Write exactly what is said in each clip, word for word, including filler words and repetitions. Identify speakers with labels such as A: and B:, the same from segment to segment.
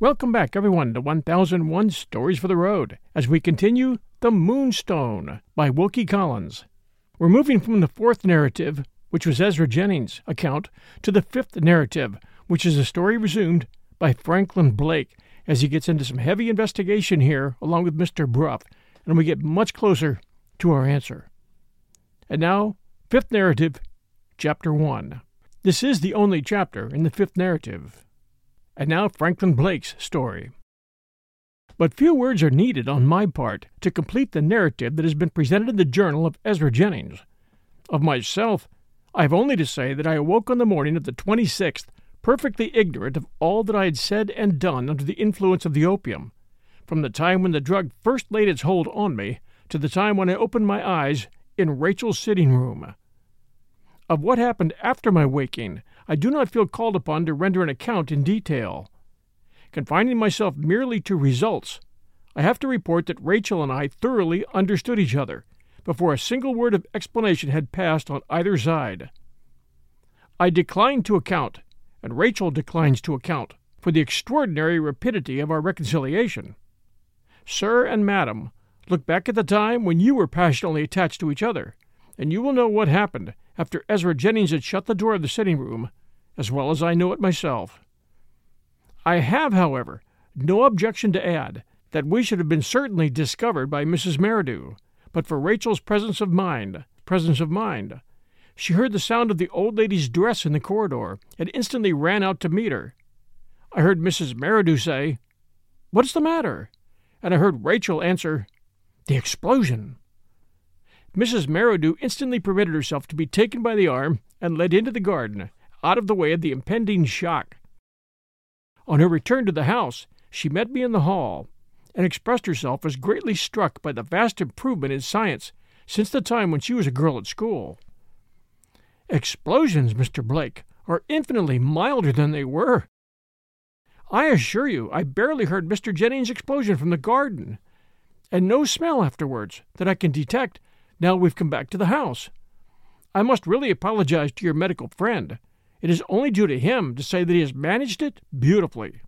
A: Welcome back, everyone, to one thousand one Stories for the Road, as we continue The Moonstone by Wilkie Collins. We're moving from the fourth narrative, which was Ezra Jennings' account, to the fifth narrative, which is a story resumed by Franklin Blake, as he gets into some heavy investigation here, along with Mister Bruff, and we get much closer to our answer. And now, fifth narrative, Chapter one. This is the only chapter in the fifth narrative. And now Franklin Blake's story. But few words are needed on my part to complete the narrative that has been presented in the journal of Ezra Jennings. Of myself, I have only to say that I awoke on the morning of the twenty-sixth, perfectly ignorant of all that I had said and done under the influence of the opium, from the time when the drug first laid its hold on me to the time when I opened my eyes in Rachel's sitting room. Of what happened after my waking, I do not feel called upon to render an account in detail. Confining myself merely to results, I have to report that Rachel and I thoroughly understood each other before a single word of explanation had passed on either side. I decline to account, and Rachel declines to account, for the extraordinary rapidity of our reconciliation. Sir and Madam, look back at the time when you were passionately attached to each other, and you will know what happened after Ezra Jennings had shut the door of the sitting room, as well as I know it myself. I have, however, no objection to add that we should have been certainly discovered by Missus Merridew, but for Rachel's presence of mind, presence of mind. She heard the sound of the old lady's dress in the corridor, and instantly ran out to meet her. I heard Missus Merridew say, "What's the matter?" And I heard Rachel answer, "The explosion." Missus Merridew instantly permitted herself to be taken by the arm and led into the garden, out of the way of the impending shock. On her return to the house, she met me in the hall, and expressed herself as greatly struck by the vast improvement in science since the time when she was a girl at school. Explosions, Mister Blake, are infinitely milder than they were. I assure you I barely heard Mister Jennings' explosion from the garden, and no smell afterwards that I can detect now we've come back to the house. I must really apologize to your medical friend. It is only due to him to say that he has managed it beautifully.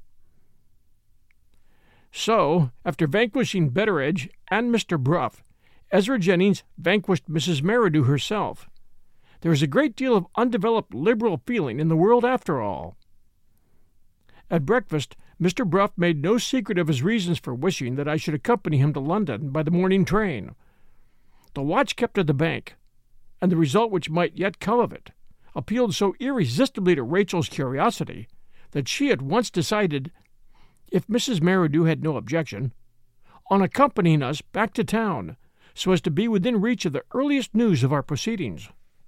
A: So, after vanquishing Betteredge and Mister Bruff, Ezra Jennings vanquished Missus Merridew herself. There is a great deal of undeveloped liberal feeling in the world after all. At breakfast, Mister Bruff made no secret of his reasons for wishing that I should accompany him to London by the morning train. The watch kept at the bank, and the result which might yet come of it, appealed so irresistibly to Rachel's curiosity that she at once decided, if Missus Merridew had no objection, on accompanying us back to town, so as to be within reach of the earliest news of our proceedings.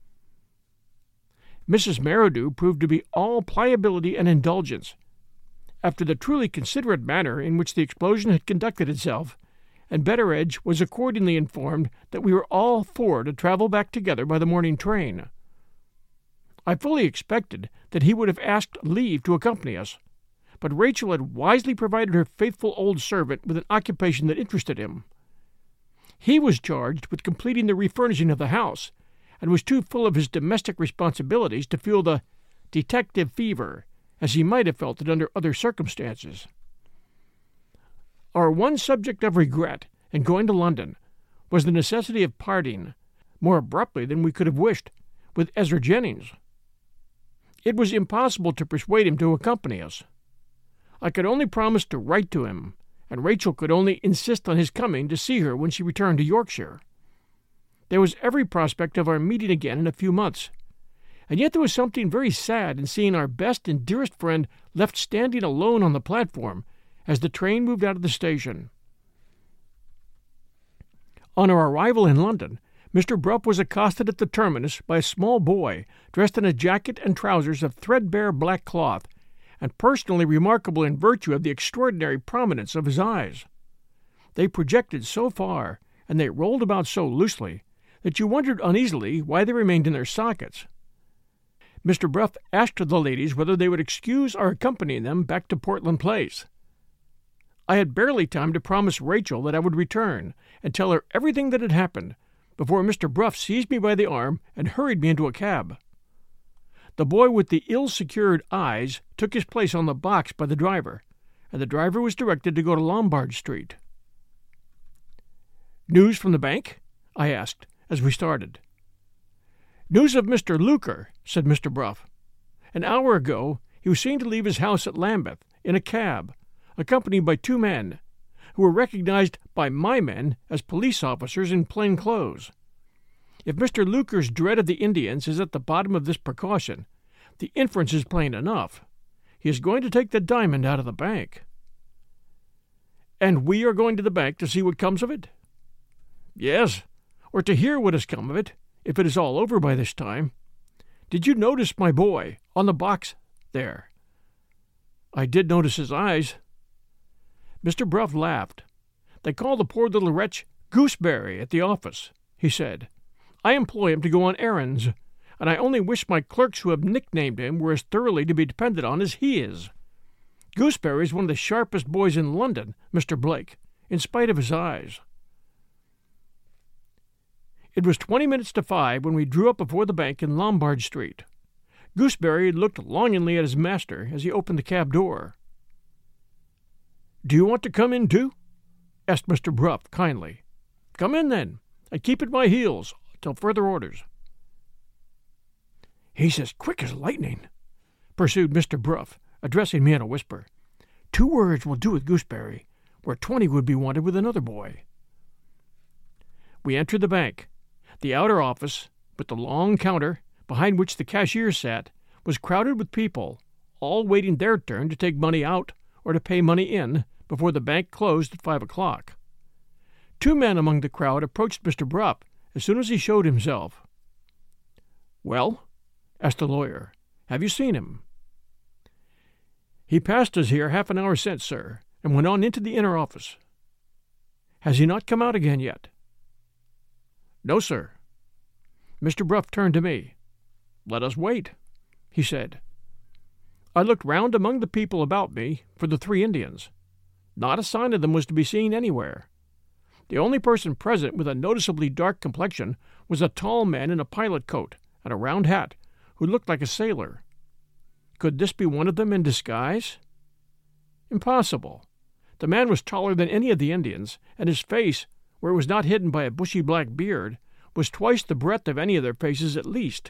A: Missus Merridew proved to be all pliability and indulgence. After the truly considerate manner in which the explosion had conducted itself, and Betteredge was accordingly informed that we were all four to travel back together by the morning train. I fully expected that he would have asked leave to accompany us, but Rachel had wisely provided her faithful old servant with an occupation that interested him. He was charged with completing the refurnishing of the house, and was too full of his domestic responsibilities to feel the detective fever, as he might have felt it under other circumstances. Our one subject of regret in going to London was the necessity of parting, more abruptly than we could have wished, with Ezra Jennings. It was impossible to persuade him to accompany us. I could only promise to write to him, and Rachel could only insist on his coming to see her when she returned to Yorkshire. There was every prospect of our meeting again in a few months, and yet there was something very sad in seeing our best and dearest friend left standing alone on the platform as the train moved out of the station. On our arrival in London, Mister Bruff was accosted at the terminus by a small boy dressed in a jacket and trousers of threadbare black cloth, and personally remarkable in virtue of the extraordinary prominence of his eyes. They projected so far, and they rolled about so loosely, that you wondered uneasily why they remained in their sockets. Mister Bruff asked the ladies whether they would excuse our accompanying them back to Portland Place. I had barely time to promise Rachel that I would return and tell her everything that had happened before Mister Bruff seized me by the arm and hurried me into a cab. The boy with the ill-secured eyes took his place on the box by the driver, and the driver was directed to go to Lombard Street. "News from the bank?" I asked as we started. "News of Mister Luker," said Mister Bruff. "An hour ago he was seen to leave his house at Lambeth in a cab, accompanied by two men, who were recognized by my men as police officers in plain clothes. If Mister Luker's dread of the Indians is at the bottom of this precaution, the inference is plain enough. He is going to take the diamond out of the bank." "And we are going to the bank to see what comes of it?" "Yes, or to hear what has come of it, if it is all over by this time. Did you notice my boy on the box there?" "I did notice his eyes." Mister Bruff laughed. "They call the poor little wretch Gooseberry at the office," he said. "I employ him to go on errands, and I only wish my clerks who have nicknamed him were as thoroughly to be depended on as he is. Gooseberry is one of the sharpest boys in London, Mister Blake, in spite of his eyes." It was twenty minutes to five when we drew up before the bank in Lombard Street. Gooseberry looked longingly at his master as he opened the cab door. "Do you want to come in, too?" asked Mister Bruff kindly. "Come in, then, and keep at my heels till further orders." "He's as quick as lightning," pursued Mister Bruff, addressing me in a whisper. "Two words will do with Gooseberry, where twenty would be wanted with another boy." We entered the bank. The outer office, with the long counter, behind which the cashier sat, was crowded with people, all waiting their turn to take money out or to pay money in before the bank closed at five o'clock. Two men among the crowd approached Mister Bruff as soon as he showed himself. "Well?" asked the lawyer. "Have you seen him?" "He passed us here half an hour since, sir, and went on into the inner office." "Has he not come out again yet?" "No, sir." Mister Bruff turned to me. "Let us wait," he said. I looked round among the people about me for the three Indians. Not a sign of them was to be seen anywhere. The only person present with a noticeably dark complexion was a tall man in a pilot coat and a round hat, who looked like a sailor. Could this be one of them in disguise? Impossible. The man was taller than any of the Indians, and his face, where it was not hidden by a bushy black beard, was twice the breadth of any of their faces at least.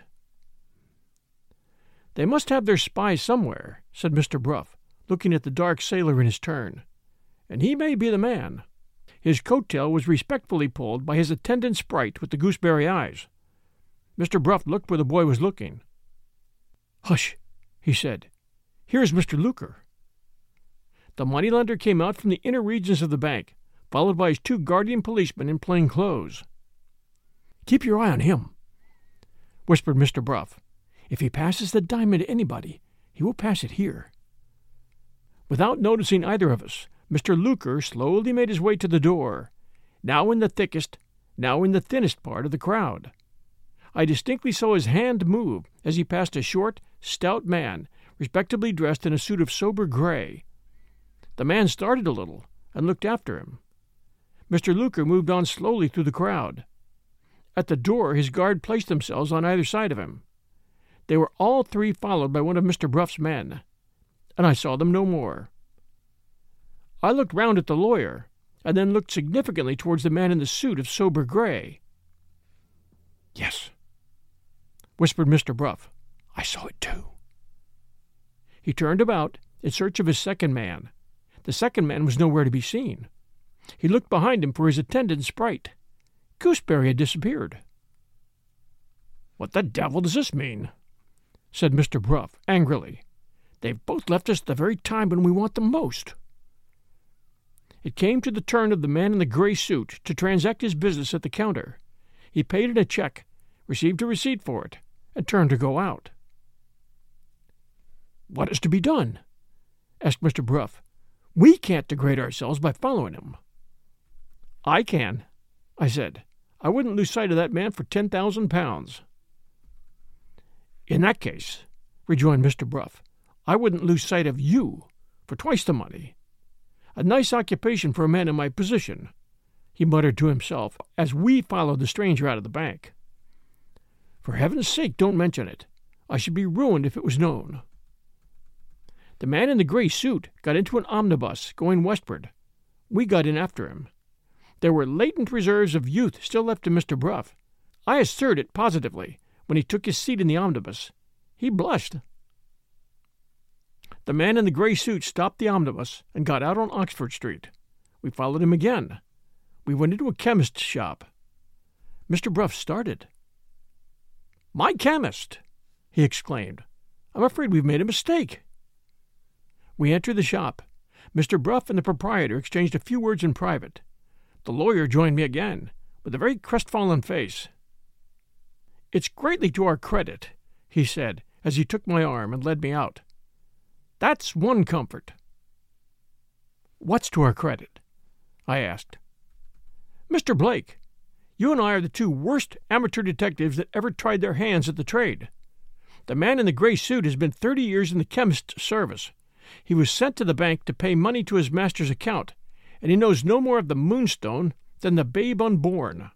A: "They must have their spies somewhere," said Mister Bruff, looking at the dark sailor in his turn. "And he may be the man." His coat-tail was respectfully pulled by his attendant sprite with the gooseberry eyes. Mister Bruff looked where the boy was looking. "Hush," he said. "Here is Mister Luker." The moneylender came out from the inner regions of the bank, followed by his two guardian policemen in plain clothes. "Keep your eye on him," whispered Mister Bruff. "If he passes the diamond to anybody, he will pass it here." Without noticing either of us, Mister Luker slowly made his way to the door, now in the thickest, now in the thinnest part of the crowd. I distinctly saw his hand move as he passed a short, stout man, respectably dressed in a suit of sober gray. The man started a little and looked after him. Mister Luker moved on slowly through the crowd. At the door his guard placed themselves on either side of him. They were all three followed by one of Mister Bruff's men, and I saw them no more. I looked round at the lawyer, and then looked significantly towards the man in the suit of sober gray. "Yes," whispered Mister Bruff. "I saw it too." He turned about in search of his second man. The second man was nowhere to be seen. He looked behind him for his attendant sprite. Gooseberry had disappeared. "What the devil does this mean?" said Mister Bruff angrily. "They've both left us at the very time when we want them most." It came to the turn of the man in the gray suit to transact his business at the counter. He paid in a check, received a receipt for it, and turned to go out. "What is to be done?" asked Mister Bruff. "We can't degrade ourselves by following him." "I can," I said. "I wouldn't lose sight of that man for ten thousand pounds." "In that case," rejoined Mister Bruff, "I wouldn't lose sight of you for twice the money. A nice occupation for a man in my position," he muttered to himself as we followed the stranger out of the bank. "For heaven's sake, don't mention it. I should be ruined if it was known." The man in the gray suit got into an omnibus going westward. We got in after him. There were latent reserves of youth still left in Mister Bruff. I assert it positively when he took his seat in the omnibus. He blushed. The man in the gray suit stopped the omnibus and got out on Oxford Street. We followed him again. We went into a chemist's shop. Mister Bruff started. "My chemist!" he exclaimed. "I'm afraid we've made a mistake." We entered the shop. Mister Bruff and the proprietor exchanged a few words in private. The lawyer joined me again, with a very crestfallen face. "It's greatly to our credit," he said, as he took my arm and led me out. "That's one comfort." "What's to our credit?" I asked. "Mister Blake, you and I are the two worst amateur detectives that ever tried their hands at the trade. The man in the gray suit has been thirty years in the chemist's service. He was sent to the bank to pay money to his master's account, and he knows no more of the Moonstone than the babe unborn."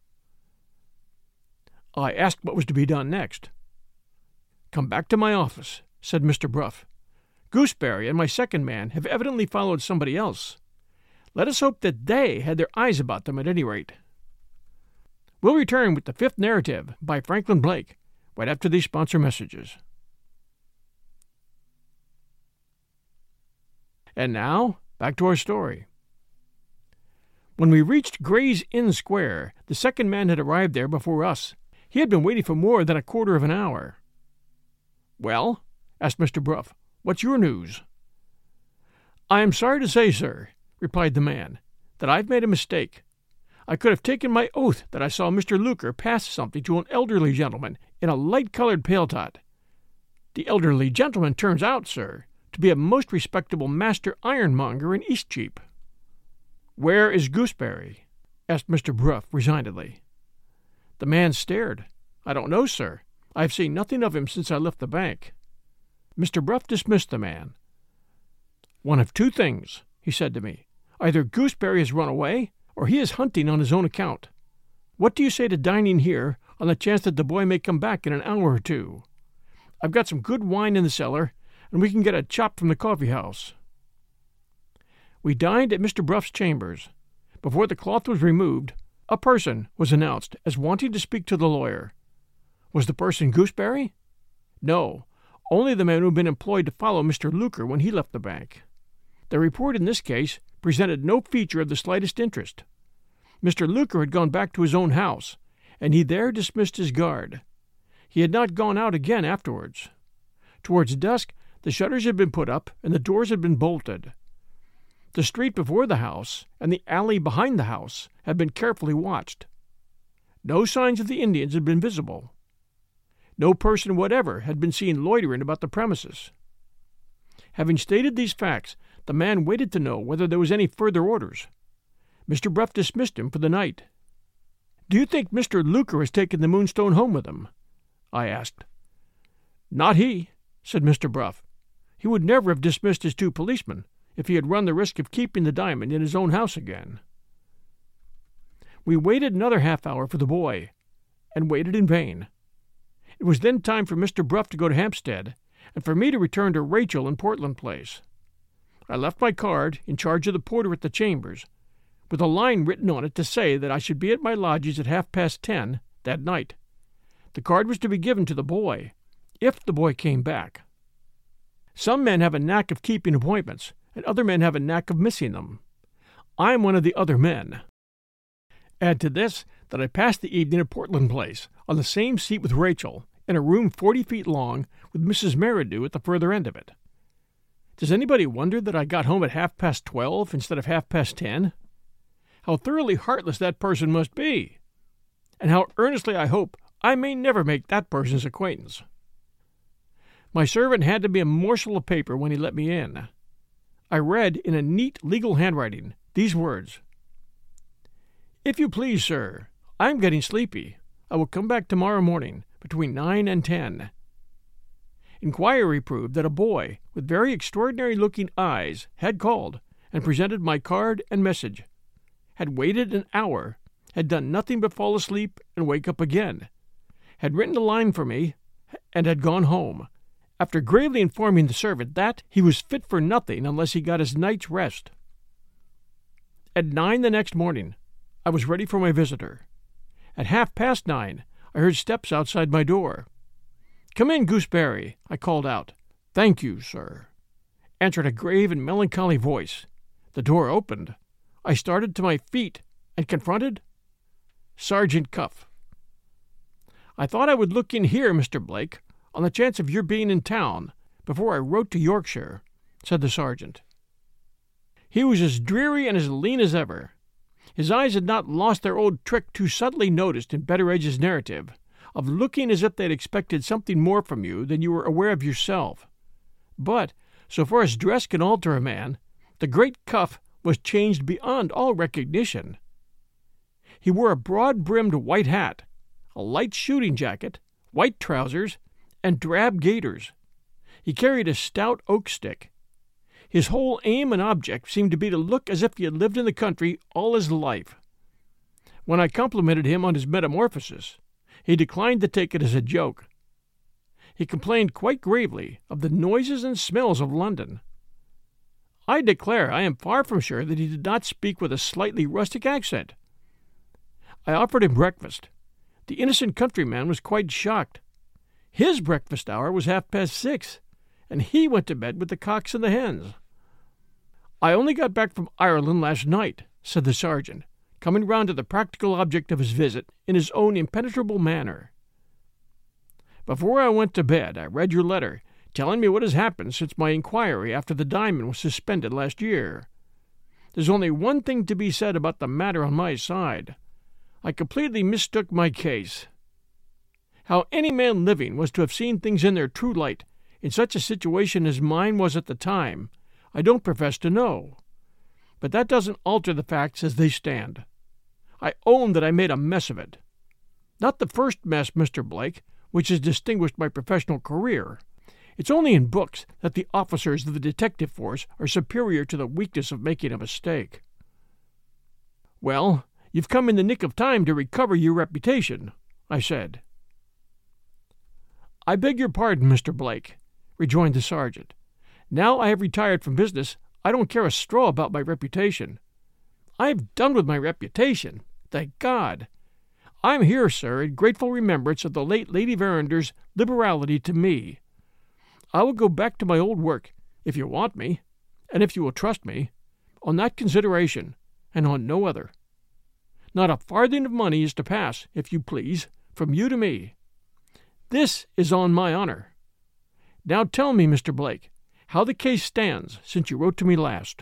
A: I asked what was to be done next. "Come back to my office," said Mister Bruff. "Gooseberry and my second man have evidently followed somebody else. Let us hope that they had their eyes about them at any rate. We'll return with the fifth narrative by Franklin Blake right after these sponsor messages." And now, back to our story. When we reached Gray's Inn Square, the second man had arrived there before us. He had been waiting for more than a quarter of an hour. "Well," asked Mister Bruff, "what's your news?" "I am sorry to say, sir," replied the man, "that I've made a mistake. I could have taken my oath that I saw Mister Luker pass something to an elderly gentleman in a light-colored pale-tot. The elderly gentleman turns out, sir, to be a most respectable master ironmonger in Eastcheap." "Where is Gooseberry?" asked Mister Bruff resignedly. The man stared. "I don't know, sir. I have seen nothing of him since I left the bank." Mister Bruff dismissed the man. "One of two things," he said to me. "Either Gooseberry has run away, or he is hunting on his own account. What do you say to dining here on the chance that the boy may come back in an hour or two? I've got some good wine in the cellar, and we can get a chop from the coffee-house." We dined at Mister Bruff's chambers. Before the cloth was removed, a person was announced as wanting to speak to the lawyer. Was the person Gooseberry? No, only the man who had been employed to follow Mister Luker when he left the bank. The report in this case presented no feature of the slightest interest. Mister Luker had gone back to his own house, and he there dismissed his guard. He had not gone out again afterwards. Towards dusk, the shutters had been put up and the doors had been bolted. The street before the house and the alley behind the house had been carefully watched. No signs of the Indians had been visible. No person whatever had been seen loitering about the premises. Having stated these facts, the man waited to know whether there was any further orders. Mister Bruff dismissed him for the night. "Do you think Mister Luker has taken the Moonstone home with him?" I asked. "Not he," said Mister Bruff. "He would never have dismissed his two policemen if he had run the risk of keeping the diamond in his own house again." We waited another half hour for the boy, and waited in vain. It was then time for Mister Bruff to go to Hampstead, and for me to return to Rachel in Portland Place. I left my card in charge of the porter at the chambers, with a line written on it to say that I should be at my lodgings at half-past ten that night. The card was to be given to the boy, if the boy came back. Some men have a knack of keeping appointments, and other men have a knack of missing them. I am one of the other men. Add to this that I passed the evening at Portland Place, on the same seat with Rachel, in a room forty feet long, with Missus Merridew at the further end of it. Does anybody wonder that I got home at half-past twelve instead of half-past ten? How thoroughly heartless that person must be! And how earnestly I hope I may never make that person's acquaintance. My servant handed me a morsel of paper when he let me in. I read in a neat legal handwriting these words: "If you please, sir, I am getting sleepy. I will come back tomorrow morning between nine and ten." Inquiry proved that a boy with very extraordinary-looking eyes had called and presented my card and message, had waited an hour, had done nothing but fall asleep and wake up again, had written a line for me, and had gone home, after gravely informing the servant that he was fit for nothing unless he got his night's rest. At nine the next morning, I was ready for my visitor. At half past nine, I heard steps outside my door. "Come in, Gooseberry," I called out. "Thank you, sir," answered a grave and melancholy voice. The door opened. I started to my feet and confronted Sergeant Cuff. "I thought I would look in here, Mister Blake, on the chance of your being in town, before I wrote to Yorkshire," said the sergeant. He was as dreary and as lean as ever. His eyes had not lost their old trick too subtly noticed in Betteredge's narrative, of looking as if they had expected something more from you than you were aware of yourself. But, so far as dress can alter a man, the great Cuff was changed beyond all recognition. He wore a broad-brimmed white hat, a light shooting jacket, white trousers, and drab gaiters. He carried a stout oak stick. His whole aim and object seemed to be to look as if he had lived in the country all his life. When I complimented him on his metamorphosis, he declined to take it as a joke. He complained quite gravely of the noises and smells of London. I declare I am far from sure that he did not speak with a slightly rustic accent. I offered him breakfast. The innocent countryman was quite shocked. His breakfast hour was half past six, and he went to bed with the cocks and the hens. "I only got back from Ireland last night," said the sergeant, coming round to the practical object of his visit in his own impenetrable manner. "Before I went to bed, I read your letter, telling me what has happened since my inquiry after the diamond was suspended last year. There's only one thing to be said about the matter on my side. I completely mistook my case. How any man living was to have seen things in their true light in such a situation as mine was at the time, I don't profess to know. But that doesn't alter the facts as they stand. I own that I made a mess of it. Not the first mess, Mister Blake, which has distinguished my professional career. It's only in books that the officers of the detective force are superior to the weakness of making a mistake." "Well, you've come in the nick of time to recover your reputation," I said. "I beg your pardon, Mister Blake," rejoined the sergeant. "Now I have retired from business, I don't care a straw about my reputation. I've done with my reputation, thank God. I'm here, sir, in grateful remembrance of the late Lady Verander's liberality to me. I will go back to my old work, if you want me, and if you will trust me, on that consideration, and on no other. Not a farthing of money is to pass, if you please, from you to me. This is on my honor. Now tell me, Mister Blake, how the case stands since you wrote to me last."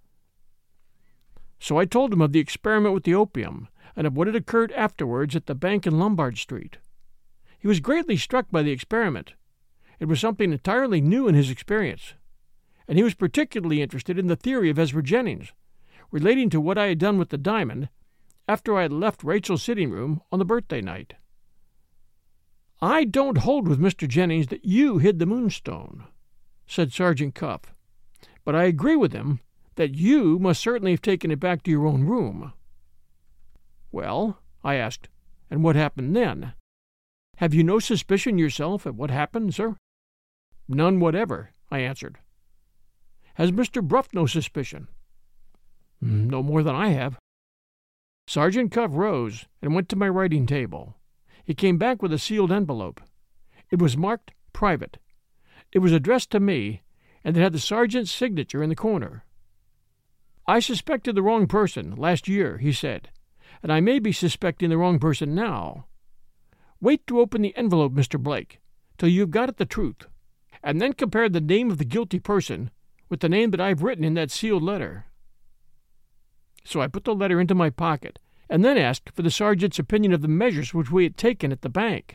A: So I told him of the experiment with the opium, and of what had occurred afterwards at the bank in Lombard Street. He was greatly struck by the experiment. It was something entirely new in his experience, and he was particularly interested in the theory of Ezra Jennings, relating to what I had done with the diamond after I had left Rachel's sitting room on the birthday night. "I don't hold with Mister Jennings that you hid the moonstone," said Sergeant Cuff, "but I agree with him that you must certainly have taken it back to your own room." "Well," I asked, "and what happened then? Have you no suspicion yourself of what happened, sir?" "None whatever," I answered. "Has Mister Bruff no suspicion?" "No more than I have." Sergeant Cuff rose and went to my writing table. He came back with a sealed envelope. It was marked "Private." It was addressed to me, and it had the sergeant's signature in the corner. "I suspected the wrong person last year," he said, "and I may be suspecting the wrong person now. Wait to open the envelope, Mister Blake, till you have got at the truth, and then compare the name of the guilty person with the name that I have written in that sealed letter." So I put the letter into my pocket, and then asked for the sergeant's opinion of the measures which we had taken at the bank.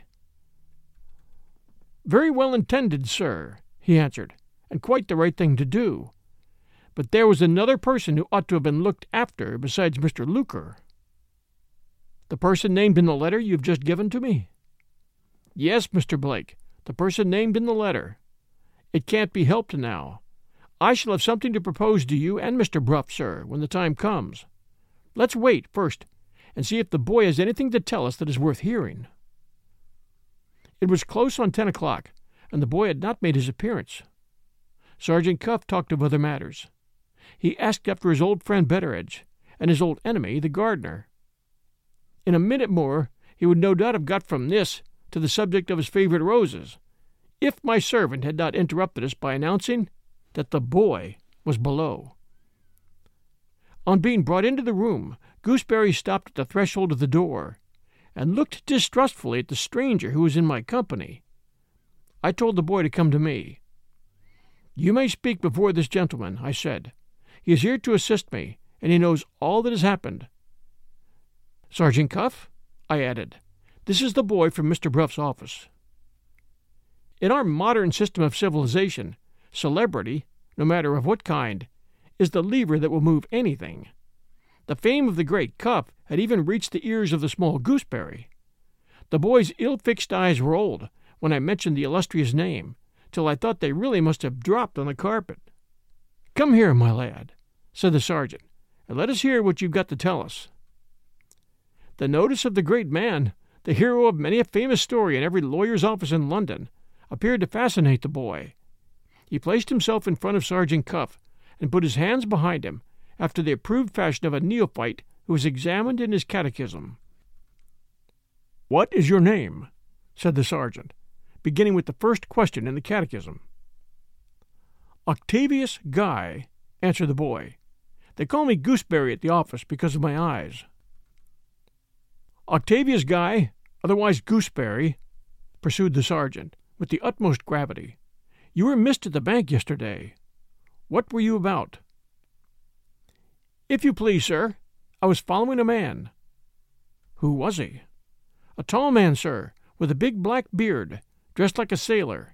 A: "Very well intended, sir," he answered, "and quite the right thing to do. But there was another person who ought to have been looked after besides Mister Luker." "The person named in the letter you have just given to me?" "Yes, Mister Blake, the person named in the letter. It can't be helped now. I shall have something to propose to you and Mister Bruff, sir, when the time comes. Let's wait, first, and see if the boy has anything to tell us that is worth hearing." It was close on ten o'clock, and the boy had not made his appearance. Sergeant Cuff talked of other matters. He asked after his old friend Betteredge, and his old enemy, the gardener. In a minute more he would no doubt have got from this to the subject of his favorite roses, if my servant had not interrupted us by announcing that the boy was below. On being brought into the room, Gooseberry stopped at the threshold of the door, and looked distrustfully at the stranger who was in my company. I told the boy to come to me. "You may speak before this gentleman," I said. "He is here to assist me, and he knows all that has happened. Sergeant Cuff," I added, "this is the boy from Mister Bruff's office." In our modern system of civilization, celebrity, no matter of what kind, is the lever that will move anything. The fame of the great Cuff had even reached the ears of the small Gooseberry. The boy's ill-fixed eyes rolled when I mentioned the illustrious name, till I thought they really must have dropped on the carpet. "Come here, my lad," said the sergeant, "and let us hear what you've got to tell us." The notice of the great man, the hero of many a famous story in every lawyer's office in London, appeared to fascinate the boy. He placed himself in front of Sergeant Cuff and put his hands behind him, after the approved fashion of a neophyte who is examined in his catechism. "What is your name?" said the sergeant, beginning with the first question in the catechism. "Octavius Guy," answered the boy. "They call me Gooseberry at the office because of my eyes." "Octavius Guy, otherwise Gooseberry," pursued the sergeant, with the utmost gravity, "you were missed at the bank yesterday. What were you about?" "If you please, sir, I was following a man." "Who was he?" "A tall man, sir, with a big black beard, dressed like a sailor."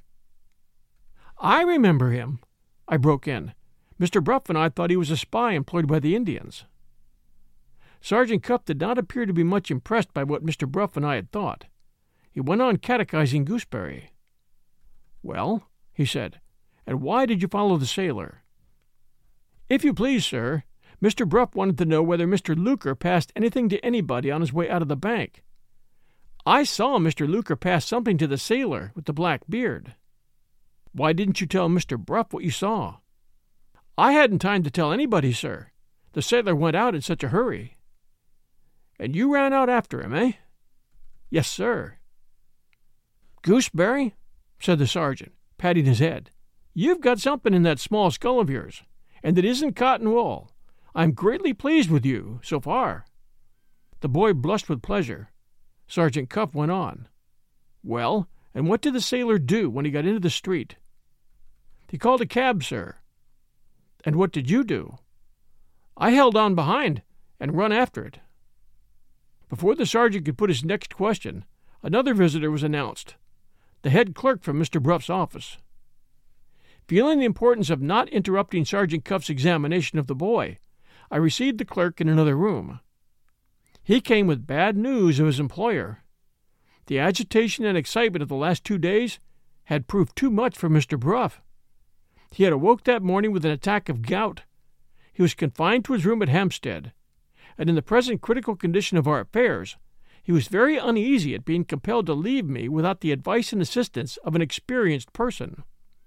A: "I remember him," I broke in. "Mister Bruff and I thought he was a spy employed by the Indians." Sergeant Cuff did not appear to be much impressed by what Mister Bruff and I had thought. He went on catechizing Gooseberry. "Well," he said, "and why did you follow the sailor?" "If you please, sir, Mister Bruff wanted to know whether Mister Luker passed anything to anybody on his way out of the bank. I saw Mister Luker pass something to the sailor with the black beard." "Why didn't you tell Mister Bruff what you saw?" "I hadn't time to tell anybody, sir. The sailor went out in such a hurry." "And you ran out after him, eh?" "Yes, sir." "Gooseberry," said the sergeant, patting his head, "you've got something in that small skull of yours, and it isn't cotton wool. I'm greatly pleased with you, so far." The boy blushed with pleasure. Sergeant Cuff went on. "Well, and what did the sailor do when he got into the street?" "He called a cab, sir." "And what did you do?" "I held on behind and run after it." Before the sergeant could put his next question, another visitor was announced, the head clerk from Mister Bruff's office. Feeling the importance of not interrupting Sergeant Cuff's examination of the boy, I received the clerk in another room. He came with bad news of his employer. The agitation and excitement of the last two days had proved too much for Mister Bruff. He had awoke that morning with an attack of gout. He was confined to his room at Hampstead, and in the present critical condition of our affairs, he was very uneasy at being compelled to leave me without the advice and assistance of an experienced person.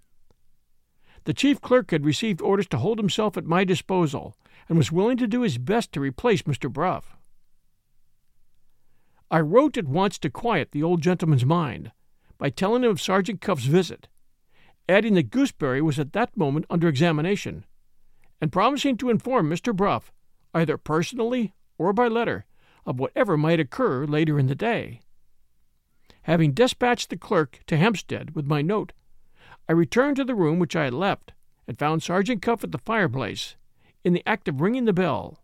A: The chief clerk had received orders to hold himself at my disposal, and was willing to do his best to replace Mister Bruff. I wrote at once to quiet the old gentleman's mind, by telling him of Sergeant Cuff's visit, adding that Gooseberry was at that moment under examination, and promising to inform Mister Bruff, either personally or by letter, of whatever might occur later in the day. Having despatched the clerk to Hampstead with my note, I returned to the room which I had left, and found Sergeant Cuff at the fireplace, in the act of ringing the bell.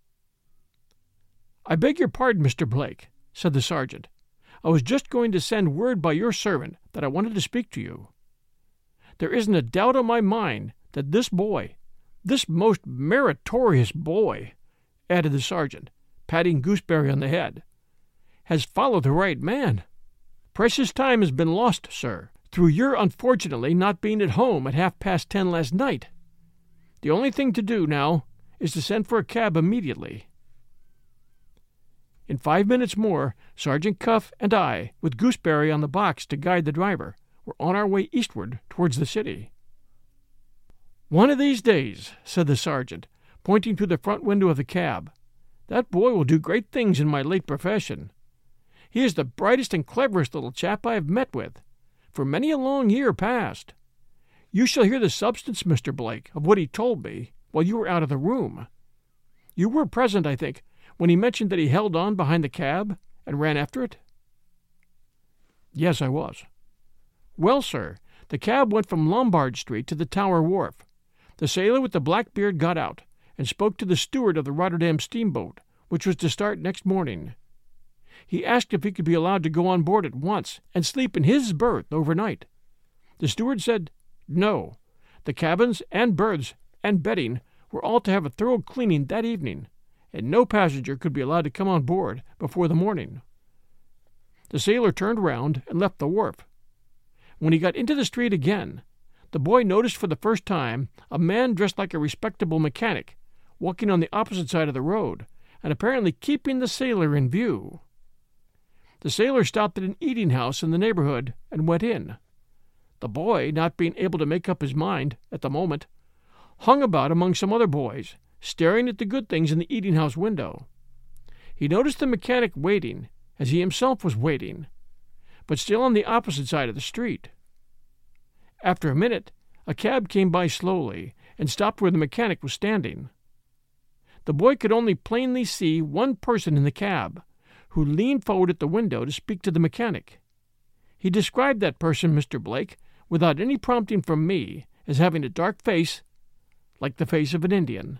A: "I beg your pardon, Mister Blake," said the sergeant. "I was just going to send word by your servant that I wanted to speak to you. There isn't a doubt on my mind that this boy, this most meritorious boy," added the sergeant, patting Gooseberry on the head, "has followed the right man. Precious time has been lost, sir, through your unfortunately not being at home at half-past ten last night. The only thing to do now is to send for a cab immediately." In five minutes more, Sergeant Cuff and I, with Gooseberry on the box to guide the driver, were on our way eastward towards the city. "One of these days," said the sergeant, pointing to the front window of the cab, "that boy will do great things in my late profession. He is the brightest and cleverest little chap I have met with, for many a long year past. You shall hear the substance, Mister Blake, of what he told me while you were out of the room. You were present, I think, when he mentioned that he held on behind the cab and ran after it?" "Yes, I was." "Well, sir, the cab went from Lombard Street to the Tower Wharf. The sailor with the black beard got out and spoke to the steward of the Rotterdam steamboat, which was to start next morning. He asked if he could be allowed to go on board at once and sleep in his berth overnight. The steward said no. The cabins and berths and bedding were all to have a thorough cleaning that evening, and no passenger could be allowed to come on board before the morning. The sailor turned round and left the wharf. When he got into the street again, the boy noticed for the first time a man dressed like a respectable mechanic walking on the opposite side of the road, and apparently keeping the sailor in view. The sailor stopped at an eating-house in the neighborhood and went in. The boy, not being able to make up his mind at the moment, hung about among some other boys, staring at the good things in the eating-house window. He noticed the mechanic waiting, as he himself was waiting, but still on the opposite side of the street. After a minute, a cab came by slowly and stopped where the mechanic was standing. The boy could only plainly see one person in the cab, who leaned forward at the window to speak to the mechanic. He described that person, Mister Blake, without any prompting from me, as having a dark face like the face of an Indian.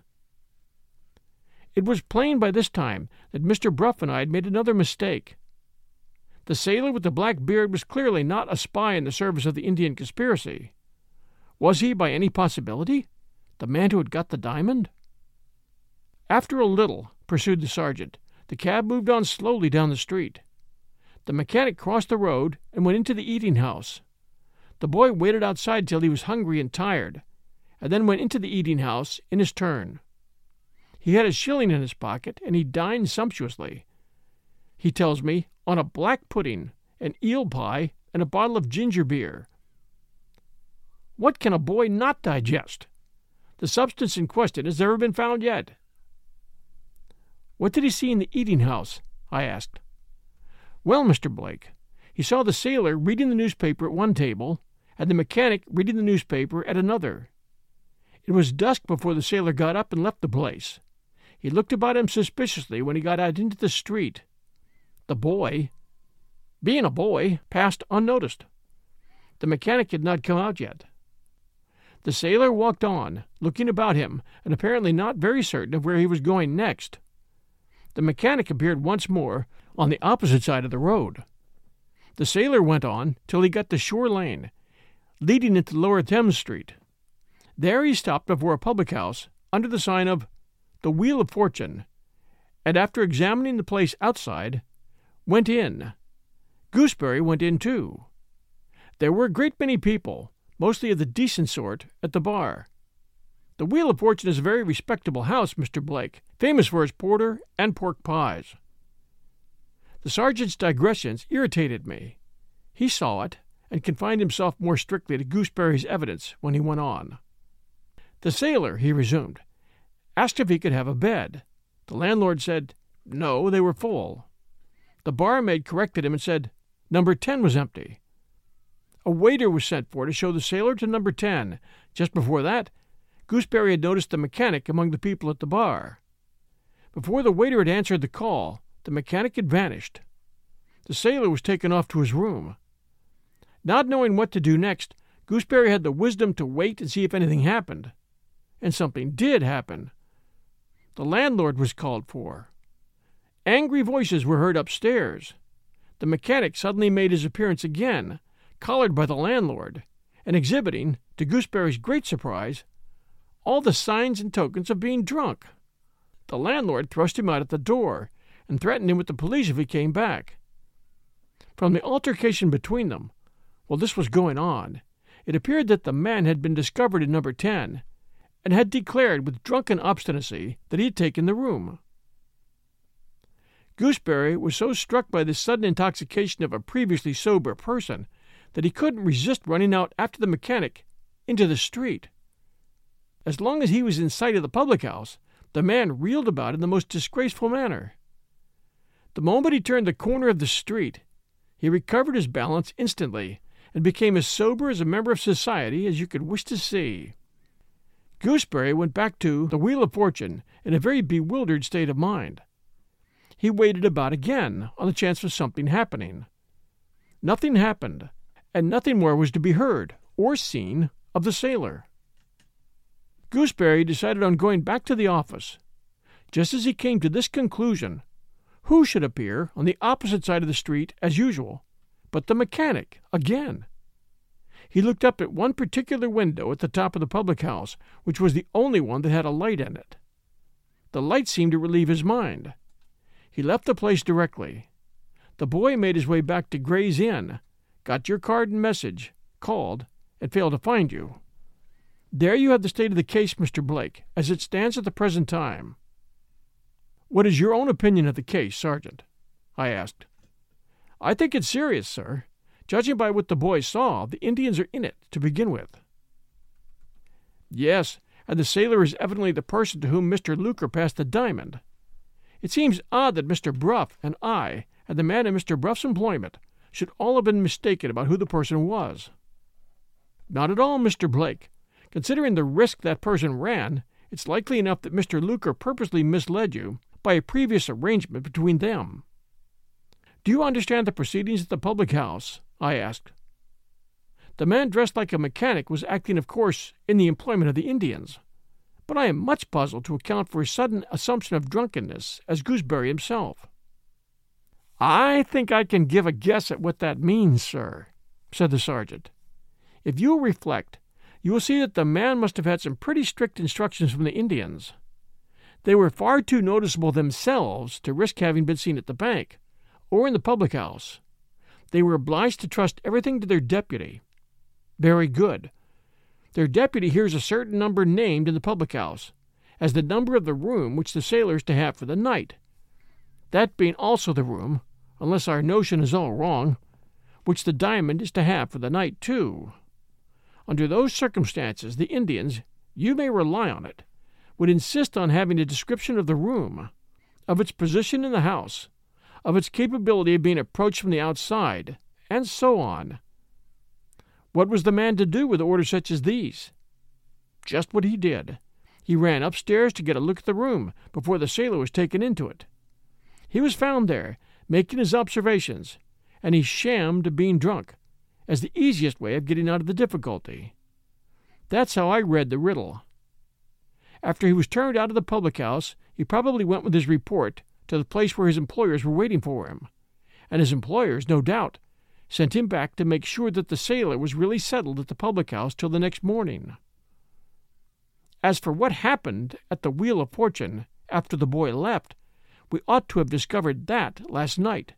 A: It was plain by this time that Mister Bruff and I had made another mistake. The sailor with the black beard was clearly not a spy in the service of the Indian conspiracy. Was he, by any possibility, the man who had got the diamond? After a little, pursued the sergeant, the cab moved on slowly down the street. The mechanic crossed the road and went into the eating-house. The boy waited outside till he was hungry and tired, and then went into the eating-house in his turn. He had a shilling in his pocket, and he dined sumptuously. He tells me, on a black pudding, an eel pie, and a bottle of ginger beer. What can a boy not digest? The substance in question has never been found yet. What did he see in the eating-house? I asked. Well, Mister Blake, he saw the sailor reading the newspaper at one table, and the mechanic reading the newspaper at another. It was dusk before the sailor got up and left the place. He looked about him suspiciously when he got out into the street. The boy, being a boy, passed unnoticed. The mechanic had not come out yet. The sailor walked on, looking about him, and apparently not very certain of where he was going next. The mechanic appeared once more on the opposite side of the road. The sailor went on till he got to Shore Lane, leading into Lower Thames Street. There he stopped before a public-house under the sign of The Wheel of Fortune, and after examining the place outside, went in. Gooseberry went in too. There were a great many people, mostly of the decent sort, at the bar. The Wheel of Fortune is a very respectable house, Mister Blake, famous for its porter and pork pies. The sergeant's digressions irritated me. He saw it, and confined himself more strictly to Gooseberry's evidence when he went on. The sailor, he resumed, asked if he could have a bed. The landlord said, no, they were full. The barmaid corrected him and said, number ten was empty. A waiter was sent for to show the sailor to number ten. Just before that, Gooseberry had noticed the mechanic among the people at the bar. Before the waiter had answered the call, the mechanic had vanished. The sailor was taken off to his room. Not knowing what to do next, Gooseberry had the wisdom to wait and see if anything happened. And something did happen. The landlord was called for. Angry voices were heard upstairs. The mechanic suddenly made his appearance again, collared by the landlord, and exhibiting, to Gooseberry's great surprise, all the signs and tokens of being drunk. The landlord thrust him out at the door, and threatened him with the police if he came back. From the altercation between them, while this was going on, it appeared that the man had been discovered in number ten, and had declared with drunken obstinacy that he had taken the room. Gooseberry was so struck by this sudden intoxication of a previously sober person that he couldn't resist running out after the mechanic into the street. As long as he was in sight of the public house, the man reeled about in the most disgraceful manner. The moment he turned the corner of the street, he recovered his balance instantly and became as sober as a member of society as you could wish to see. Gooseberry went back to the Wheel of Fortune in a very bewildered state of mind. He waited about again on the chance of something happening. Nothing happened, and nothing more was to be heard or seen of the sailor. Gooseberry decided on going back to the office. Just as he came to this conclusion, who should appear on the opposite side of the street as usual but the mechanic again? He looked up at one particular window at the top of the public house, which was the only one that had a light in it. The light seemed to relieve his mind. He left the place directly. The boy made his way back to Gray's Inn, got your card and message, called, and failed to find you. There you have the state of the case, Mister Blake, as it stands at the present time. What is your own opinion of the case, Sergeant? I asked. I think it's serious, sir. Judging by what the boy saw, the Indians are in it to begin with. Yes, and the sailor is evidently the person to whom Mister Luker passed the diamond. It seems odd that Mister Bruff and I, and the man in Mister Bruff's employment, should all have been mistaken about who the person was. Not at all, Mister Blake. Considering the risk that person ran, it's likely enough that Mister Luker purposely misled you by a previous arrangement between them. Do you understand the proceedings at the public house? I asked. The man dressed like a mechanic was acting, of course, in the employment of the Indians, but I am much puzzled to account for his sudden assumption of drunkenness as Gooseberry himself. I think I can give a guess at what that means, sir, said the sergeant. If you will reflect, you will see that the man must have had some pretty strict instructions from the Indians. They were far too noticeable themselves to risk having been seen at the bank or in the public house. They were obliged to trust everything to their deputy. Very good. Their deputy hears a certain number named in the public house as the number of the room which the sailor is to have for the night, that being also the room, unless our notion is all wrong, which the diamond is to have for the night too. Under those circumstances, the Indians, you may rely on it, would insist on having a description of the room, of its position in the house, of its capability of being approached from the outside, and so on. What was the man to do with orders such as these? Just what he did. He ran upstairs to get a look at the room before the sailor was taken into it. He was found there, making his observations, and he shammed being drunk, as the easiest way of getting out of the difficulty. That's how I read the riddle. After he was turned out of the public house, he probably went with his report to the place where his employers were waiting for him, and his employers, no doubt, sent him back to make sure that the sailor was really settled at the public house till the next morning. As for what happened at the Wheel of Fortune after the boy left, we ought to have discovered that last night.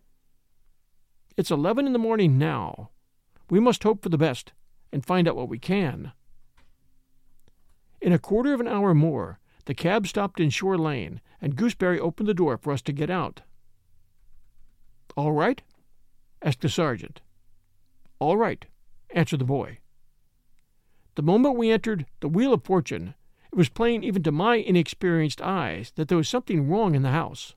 A: It's eleven in the morning now. We must hope for the best and find out what we can. In a quarter of an hour more, the cab stopped in Shore Lane, and Gooseberry opened the door for us to get out. All right? Asked the sergeant. All right, answered the boy. The moment we entered the Wheel of Fortune, it was plain even to my inexperienced eyes that there was something wrong in the house.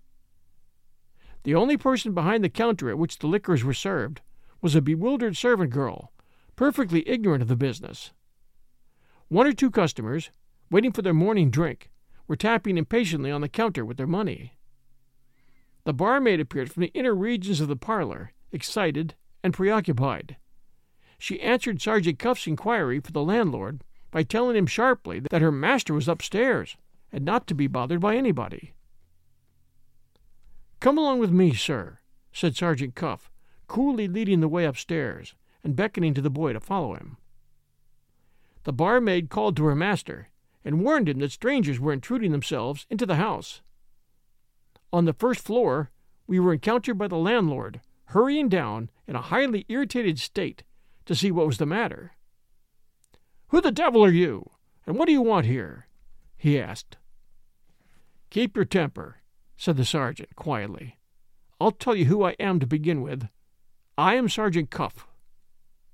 A: The only person behind the counter at which the liquors were served was a bewildered servant girl, perfectly ignorant of the business. One or two customers, waiting for their morning drink, were tapping impatiently on the counter with their money. The barmaid appeared from the inner regions of the parlor, excited and preoccupied. She answered Sergeant Cuff's inquiry for the landlord by telling him sharply that her master was upstairs and not to be bothered by anybody. "Come along with me, sir," said Sergeant Cuff, coolly leading the way upstairs and beckoning to the boy to follow him. The barmaid called to her master and warned him that strangers were intruding themselves into the house. On the first floor, we were encountered by the landlord, hurrying down in a highly irritated state to see what was the matter. "Who the devil are you, and what do you want here?" he asked. "Keep your temper," said the sergeant quietly. "I'll tell you who I am to begin with. I am Sergeant Cuff."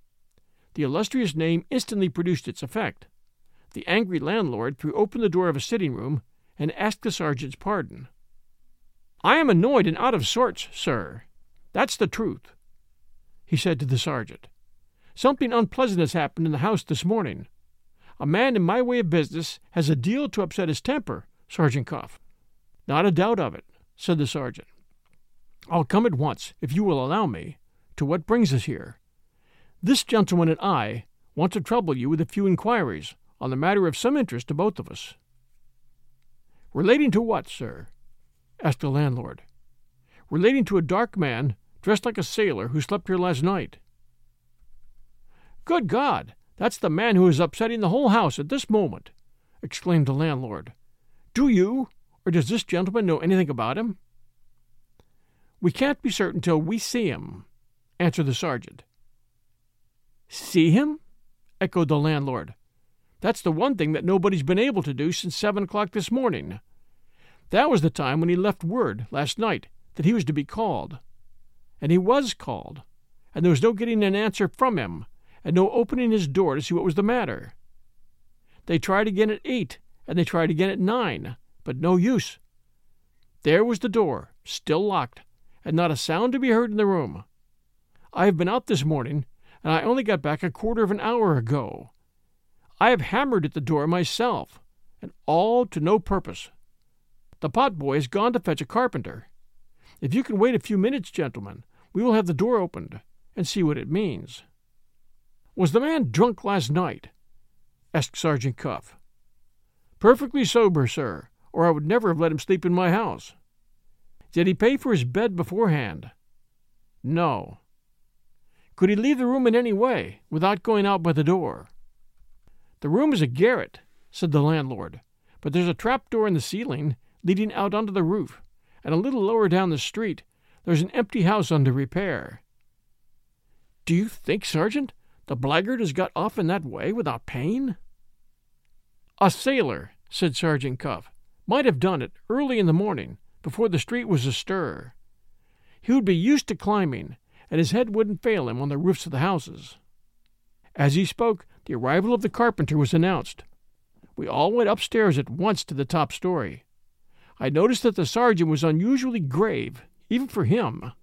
A: The illustrious name instantly produced its effect. The angry landlord threw open the door of a sitting room and asked the sergeant's pardon. "I am annoyed and out of sorts, sir. That's the truth," he said to the sergeant. "Something unpleasant has happened in the house this morning. A man in my way of business has a deal to upset his temper, Sergeant Cuff." "Not a doubt of it," said the sergeant. "I'll come at once, if you will allow me, to what brings us here. This gentleman and I want to trouble you with a few inquiries on the matter of some interest to both of us." "Relating to what, sir?" asked the landlord. "Relating to a dark man dressed like a sailor who slept here last night." "Good God! That's the man who is upsetting the whole house at this moment!" exclaimed the landlord. "Do you, or does this gentleman know anything about him?" "We can't be certain till we see him," answered the sergeant. "See him?" echoed the landlord. "That's the one thing that nobody's been able to do since seven o'clock this morning. That was the time when he left word last night that he was to be called. And he was called, and there was no getting an answer from him, and no opening his door to see what was the matter. They tried again at eight, and they tried again at nine, but no use. There was the door, still locked, and not a sound to be heard in the room. I have been out this morning, and I only got back a quarter of an hour ago. I have hammered at the door myself, and all to no purpose. The potboy has gone to fetch a carpenter. If you can wait a few minutes, gentlemen, we will have the door opened, and see what it means." "Was the man drunk last night?" asked Sergeant Cuff. "Perfectly sober, sir, or I would never have let him sleep in my house." "Did he pay for his bed beforehand?" "No." "Could he leave the room in any way, without going out by the door?" "The room is a garret," said the landlord, "but there's a trap-door in the ceiling leading out onto the roof, and a little lower down the street there's an empty house under repair." "Do you think, Sergeant, the blackguard has got off in that way without paying?" "A sailor," said Sergeant Cuff, "might have done it early in the morning, before the street was astir. He would be used to climbing, and his head wouldn't fail him on the roofs of the houses." As he spoke, the arrival of the carpenter was announced. We all went upstairs at once to the top story. I noticed that the sergeant was unusually grave, even for him.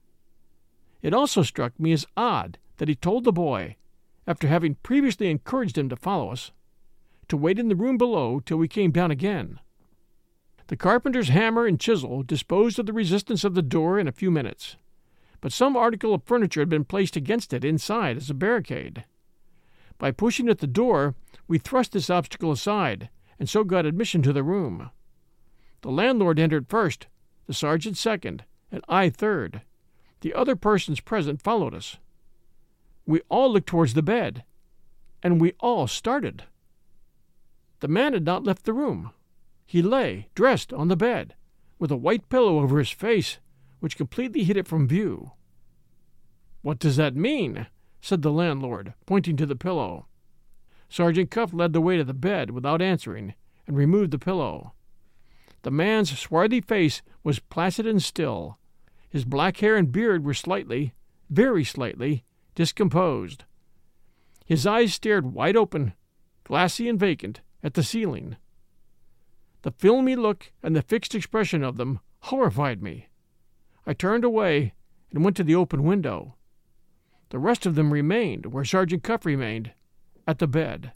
A: It also struck me as odd that he told the boy, after having previously encouraged him to follow us, to wait in the room below till we came down again. The carpenter's hammer and chisel disposed of the resistance of the door in a few minutes, but some article of furniture had been placed against it inside as a barricade. By pushing at the door, we thrust this obstacle aside, and so got admission to the room. The landlord entered first, the sergeant second, and I third. The other persons present followed us. We all looked towards the bed, and we all started. The man had not left the room. He lay, dressed, on the bed, with a white pillow over his face, which completely hid it from view. "What does that mean?" said the landlord, pointing to the pillow. Sergeant Cuff led the way to the bed without answering, and removed the pillow. The man's swarthy face was placid and still. His black hair and beard were slightly, very slightly, discomposed. His eyes stared wide open, glassy and vacant, at the ceiling. The filmy look and the fixed expression of them horrified me. I turned away and went to the open window. The rest of them remained where Sergeant Cuff remained, at the bed.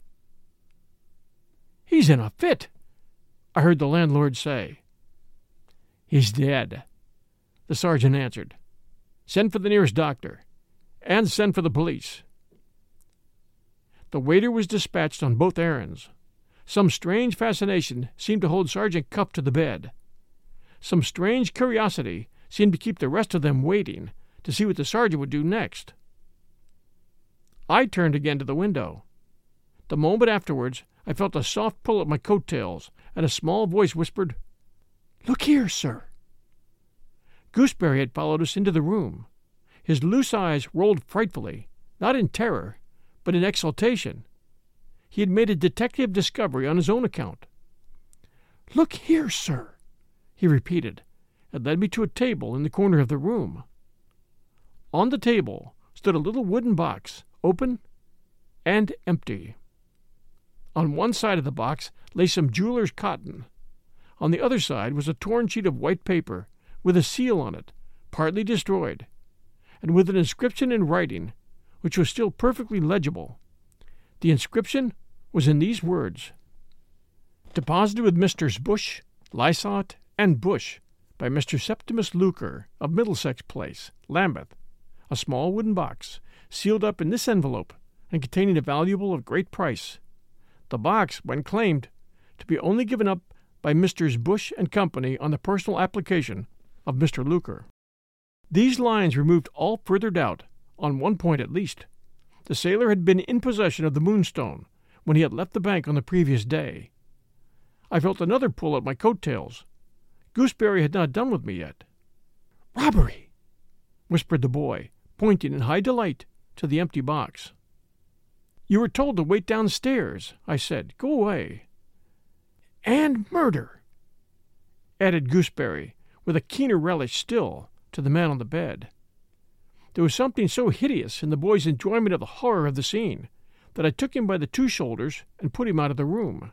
A: "He's in a fit," I heard the landlord say. "He's dead," the sergeant answered. "Send for the nearest doctor, and send for the police." The waiter was dispatched on both errands. Some strange fascination seemed to hold Sergeant Cuff to the bed. Some strange curiosity seemed to keep the rest of them waiting to see what the sergeant would do next. I turned again to the window. The moment afterwards, I felt a soft pull at my coat-tails, and a small voice whispered, "Look here, sir." Gooseberry had followed us into the room. His loose eyes rolled frightfully, not in terror, but in exultation. He had made a detective discovery on his own account. "Look here, sir," he repeated, and led me to a table in the corner of the room. On the table stood a little wooden box, open and empty. On one side of the box lay some jeweler's cotton. On the other side was a torn sheet of white paper with a seal on it, partly destroyed, and with an inscription in writing, which was still perfectly legible. The inscription was in these words: "Deposited with Misters Bush, Lysott, and Bush, by Mister Septimus Luker, of Middlesex Place, Lambeth, a small wooden box, sealed up in this envelope, and containing a valuable of great price. The box, when claimed, to be only given up by Misters Bush and Company on the personal application of Mister Luker." These lines removed all further doubt, on one point at least. The sailor had been in possession of the Moonstone when he had left the bank on the previous day. I felt another pull at my coat-tails. Gooseberry had not done with me yet. "Robbery!" whispered the boy, pointing in high delight to the empty box. "You were told to wait downstairs," I said. "Go away." "And murder," added Gooseberry, with a keener relish still, to the man on the bed. There was something so hideous in the boy's enjoyment of the horror of the scene that I took him by the two shoulders and put him out of the room.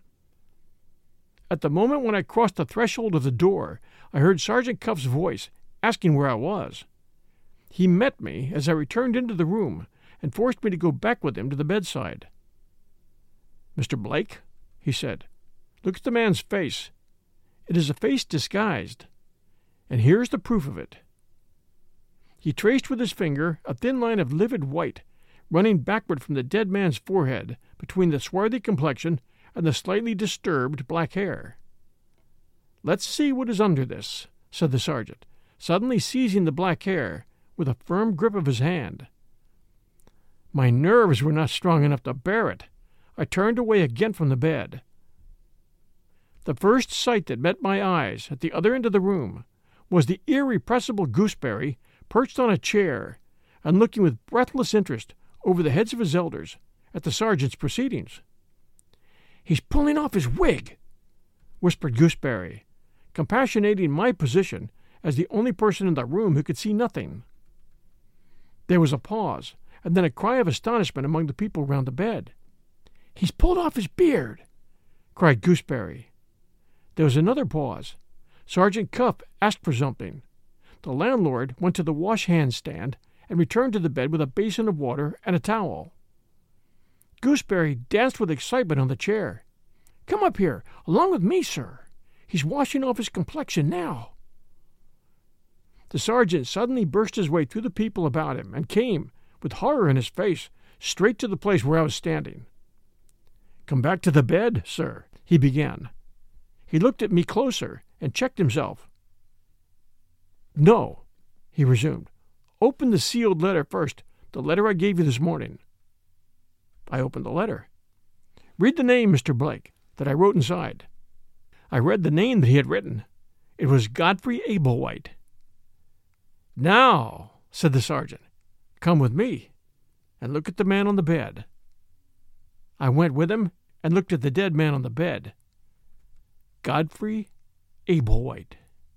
A: At the moment when I crossed the threshold of the door, I heard Sergeant Cuff's voice asking where I was. He met me as I returned into the room and forced me to go back with him to the bedside. "Mister Blake," he said, "look at the man's face. It is a face disguised, and here's the proof of it." He traced with his finger a thin line of livid white running backward from the dead man's forehead between the swarthy complexion and the slightly disturbed black hair. "Let's see what is under this," said the sergeant, suddenly seizing the black hair with a firm grip of his hand. My nerves were not strong enough to bear it. I turned away again from the bed. The first sight that met my eyes at the other end of the room was the irrepressible Gooseberry perched on a chair and looking with breathless interest over the heads of his elders at the sergeant's proceedings. "He's pulling off his wig," whispered Gooseberry, compassionating my position as the only person in the room who could see nothing. There was a pause, and then a cry of astonishment among the people round the bed. "He's pulled off his beard," cried Gooseberry. There was another pause. Sergeant Cuff asked for something. The landlord went to the wash-hand stand and returned to the bed with a basin of water and a towel. Gooseberry danced with excitement on the chair. "Come up here, along with me, sir. He's washing off his complexion now." The sergeant suddenly burst his way through the people about him and came, with horror in his face, straight to the place where I was standing. "Come back to the bed, sir," he began. He looked at me closer and checked himself. "No," he resumed. "Open the sealed letter first, the letter I gave you this morning." I opened the letter. "Read the name, Mister Blake, that I wrote inside." I read the name that he had written. It was Godfrey Ablewhite. "Now," said the sergeant, "come with me and look at the man on the bed." I went with him and looked at the dead man on the bed. Godfrey Ablewhite.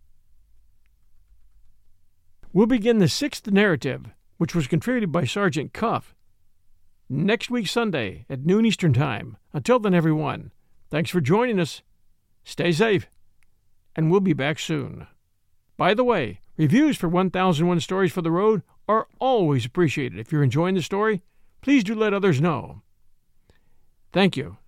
A: We'll begin the sixth narrative, which was contributed by Sergeant Cuff, next week Sunday at noon Eastern Time. Until then, everyone, thanks for joining us. Stay safe, and we'll be back soon. By the way, reviews for one thousand one Stories for the Road are always appreciated. If you're enjoying the story, please do let others know. Thank you.